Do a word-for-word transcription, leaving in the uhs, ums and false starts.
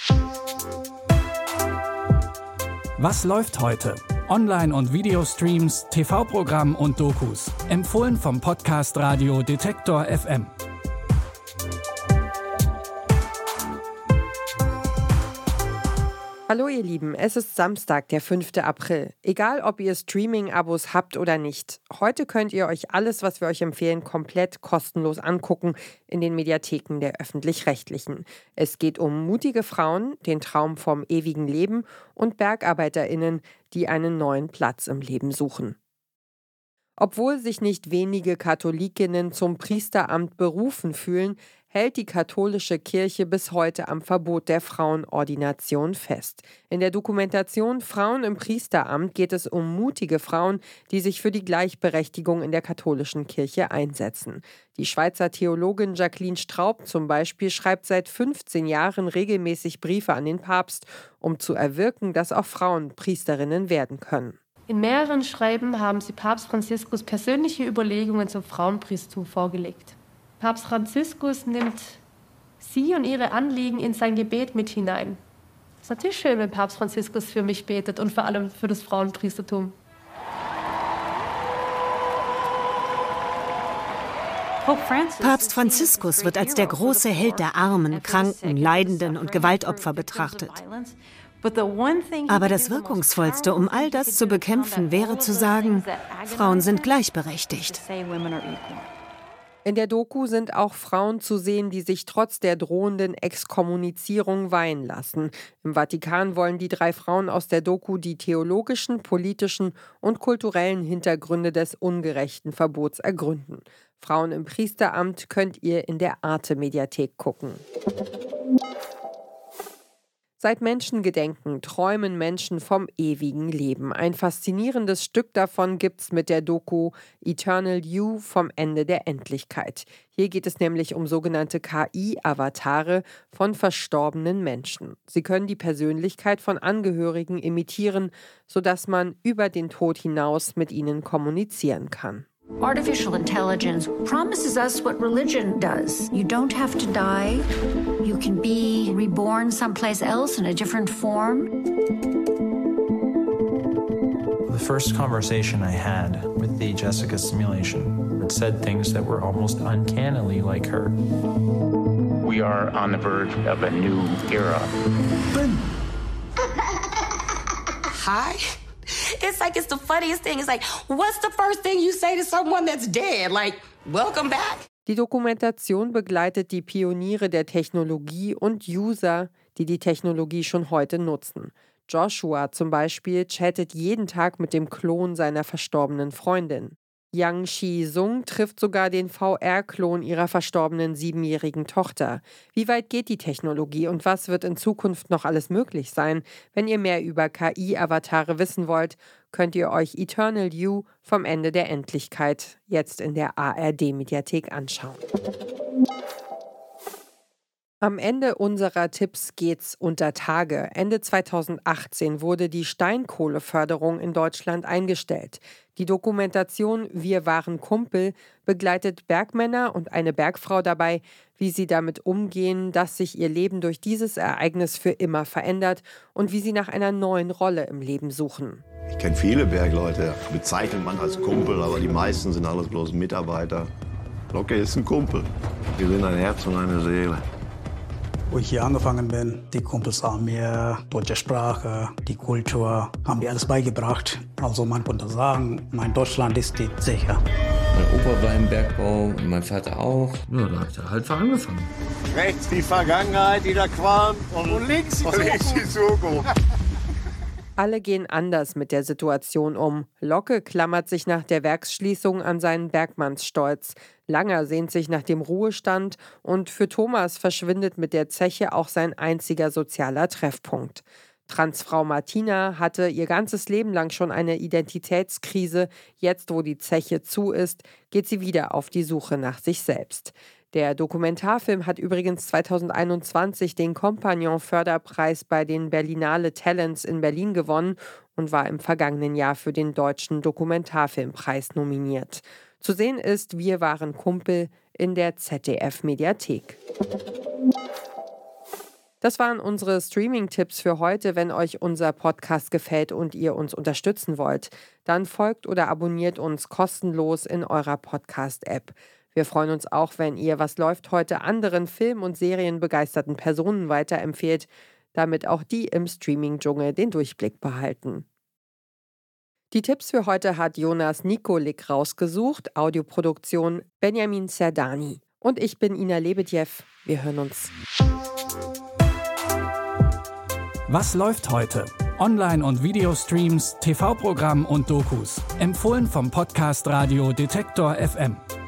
Was läuft heute? Online- und Videostreams, T V-Programm und Dokus. Empfohlen vom Podcast Radio Detektor F M. Hallo ihr Lieben, es ist Samstag, der fünfte April. Egal, ob ihr Streaming-Abos habt oder nicht, heute könnt ihr euch alles, was wir euch empfehlen, komplett kostenlos angucken in den Mediatheken der Öffentlich-Rechtlichen. Es geht um mutige Frauen, den Traum vom ewigen Leben und BergarbeiterInnen, die einen neuen Platz im Leben suchen. Obwohl sich nicht wenige Katholikinnen zum Priesteramt berufen fühlen, hält die katholische Kirche bis heute am Verbot der Frauenordination fest. In der Dokumentation Frauen im Priesteramt geht es um mutige Frauen, die sich für die Gleichberechtigung in der katholischen Kirche einsetzen. Die Schweizer Theologin Jacqueline Straub zum Beispiel schreibt seit fünfzehn Jahren regelmäßig Briefe an den Papst, um zu erwirken, dass auch Frauen Priesterinnen werden können. In mehreren Schreiben haben sie Papst Franziskus persönliche Überlegungen zum Frauenpriestertum vorgelegt. Papst Franziskus nimmt sie und ihre Anliegen in sein Gebet mit hinein. Es ist natürlich schön, wenn Papst Franziskus für mich betet und vor allem für das Frauenpriestertum. Papst Franziskus wird als der große Held der Armen, Kranken, Leidenden und Gewaltopfer betrachtet. Aber das Wirkungsvollste, um all das zu bekämpfen, wäre zu sagen, Frauen sind gleichberechtigt. In der Doku sind auch Frauen zu sehen, die sich trotz der drohenden Exkommunizierung weihen lassen. Im Vatikan wollen die drei Frauen aus der Doku die theologischen, politischen und kulturellen Hintergründe des ungerechten Verbots ergründen. Frauen im Priesteramt könnt ihr in der Arte-Mediathek gucken. Seit Menschengedenken träumen Menschen vom ewigen Leben. Ein faszinierendes Stück davon gibt's mit der Doku Eternal You vom Ende der Endlichkeit. Hier geht es nämlich um sogenannte K I-Avatare von verstorbenen Menschen. Sie können die Persönlichkeit von Angehörigen imitieren, sodass man über den Tod hinaus mit ihnen kommunizieren kann. Artificial intelligence promises us what religion does. You don't have to die. You can be reborn someplace else in a different form. The first conversation I had with the Jessica simulation, it said things that were almost uncannily like her. We are on the verge of a new era. Hi. It's like it's the funniest thing. It's like, what's the first thing you say to someone that's dead? Like, welcome back. Die Dokumentation begleitet die Pioniere der Technologie und User, die die Technologie schon heute nutzen. Joshua zum Beispiel chattet jeden Tag mit dem Klon seiner verstorbenen Freundin. Yang Shi-Sung trifft sogar den V R-Klon ihrer verstorbenen siebenjährigen Tochter. Wie weit geht die Technologie und was wird in Zukunft noch alles möglich sein? Wenn ihr mehr über K I-Avatare wissen wollt, könnt ihr euch Eternal You vom Ende der Endlichkeit jetzt in der A R D-Mediathek anschauen. Am Ende unserer Tipps geht's unter Tage. Ende zweitausendachtzehn wurde die Steinkohleförderung in Deutschland eingestellt. Die Dokumentation Wir waren Kumpel begleitet Bergmänner und eine Bergfrau dabei, wie sie damit umgehen, dass sich ihr Leben durch dieses Ereignis für immer verändert und wie sie nach einer neuen Rolle im Leben suchen. Ich kenne viele Bergleute, bezeichnet man als Kumpel, aber die meisten sind alles bloß Mitarbeiter. Locke ist ein Kumpel. Wir sind ein Herz und eine Seele. Wo ich hier angefangen bin, die Kumpels haben mir deutsche Sprache, die Kultur, haben mir alles beigebracht. Also man konnte sagen, mein Deutschland ist nicht sicher. Mein Opa war im Bergbau und mein Vater auch. Ja, da habe ich halt angefangen. Rechts die Vergangenheit, die da qualmt, und links die, links die Zukunft. Alle gehen anders mit der Situation um. Locke klammert sich nach der Werksschließung an seinen Bergmannsstolz. Langer sehnt sich nach dem Ruhestand und für Thomas verschwindet mit der Zeche auch sein einziger sozialer Treffpunkt. Transfrau Martina hatte ihr ganzes Leben lang schon eine Identitätskrise. Jetzt, wo die Zeche zu ist, geht sie wieder auf die Suche nach sich selbst. Der Dokumentarfilm hat übrigens zweitausendeinundzwanzig den Compagnon-Förderpreis bei den Berlinale Talents in Berlin gewonnen und war im vergangenen Jahr für den Deutschen Dokumentarfilmpreis nominiert. Zu sehen ist Wir waren Kumpel in der Z D F-Mediathek. Das waren unsere Streaming-Tipps für heute. Wenn euch unser Podcast gefällt und ihr uns unterstützen wollt, dann folgt oder abonniert uns kostenlos in eurer Podcast-App. Wir freuen uns auch, wenn ihr Was läuft heute anderen Film- und Serienbegeisterten Personen weiterempfehlt, damit auch die im Streaming-Dschungel den Durchblick behalten. Die Tipps für heute hat Jonas Nikolik rausgesucht, Audioproduktion Benjamin Zerdani. Und ich bin Ina Lebedjew. Wir hören uns. Was läuft heute? Online- und Videostreams, T V-Programm und Dokus. Empfohlen vom Podcast Radio Detektor F M.